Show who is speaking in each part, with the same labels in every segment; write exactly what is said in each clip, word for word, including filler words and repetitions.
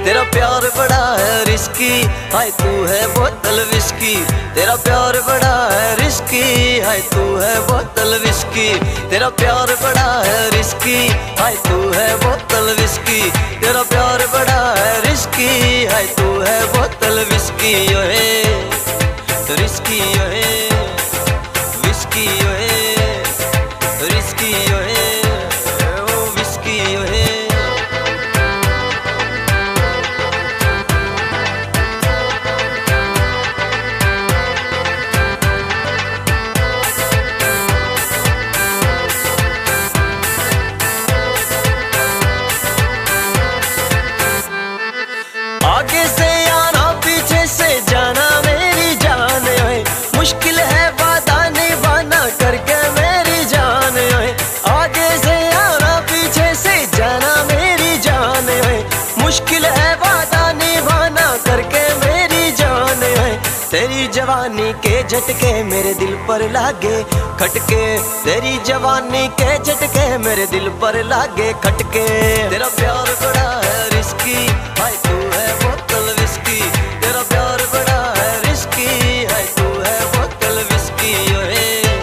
Speaker 1: तेरा प्यार बड़ा है रिस्की, हाय तू है बोतल विस्की। तेरा प्यार बड़ा है रिस्की, हाय तू है बोतल विस्की। तेरा प्यार बड़ा है रिस्की, हाय तू है बोतल विस्की। तेरा प्यार बड़ा है रिस्की, हाय तू है बोतल विस्की। ओए रिस्की ओए विस्की ओए रिस्की ओए ओ विस्की ओए। आगे से आना पीछे से जाना मेरी जान ओए, मुश्किल है वादा निभाना करके मेरी जान ओए। आगे से आना पीछे से जाना मेरी जान ओए, मुश्किल है वादा निभाना करके मेरी जान ओए। तेरी जवानी के झटके मेरे दिल पर लागे खटके, तेरी जवानी के झटके मेरे दिल पर लागे खटके। तेरा प्यार बड़ा है रिस्की, हाय तू है बोतल विस्की। तेरा प्यार बड़ा है रिस्की, हाय तू है बोतल विस्की ओए।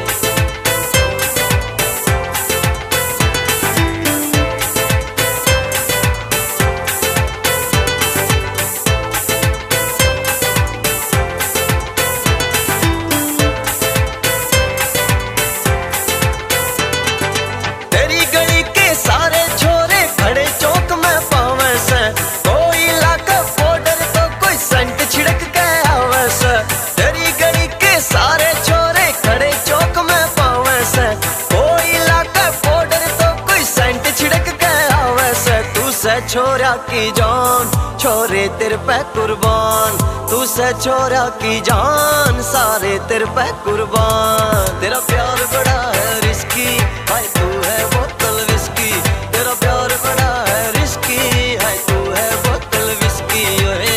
Speaker 1: तेरी गली के सारे छोरे खड़े चौक में पावे से, कोई लाका बॉर्डर तो कोई संट छिड़क के आवे से। तेरी गली के सारे छोरे खड़े चौक में पावे से, कोई लाका बॉर्डर तो कोई संट छिड़क के आवे से। तू से छोरा की जान छोरे तेरे पे कुर्बान, तू से छोरा की जान सारे तेरे पे कुर्बान। तेरा प्यार बड़ा है रिस्की, हाय तू है बोतल विस्की। तेरा प्यार बड़ा है रिस्की, हाय तू है बोतल विस्की ओए।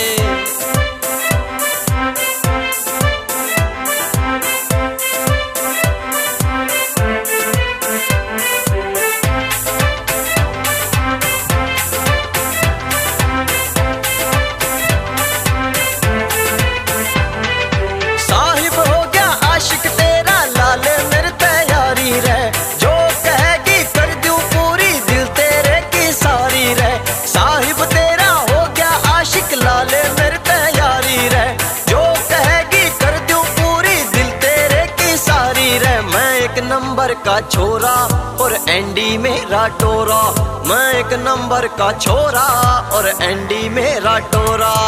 Speaker 1: साहिब हो गया आशिक तेरा लाले मेरे तैयारी रहे, जो कहेगी कर दूं पूरी दिल तेरे की सारी रहे। साहिब तेरा हो गया आशिक लाले मेरे तैयारी रहे, जो कहेगी कर दूं पूरी दिल तेरे की सारी रहे। मैं एक नंबर का छोरा और एंडी मेरा टोरा, मैं एक नंबर का छोरा और एंडी मेरा टोरा।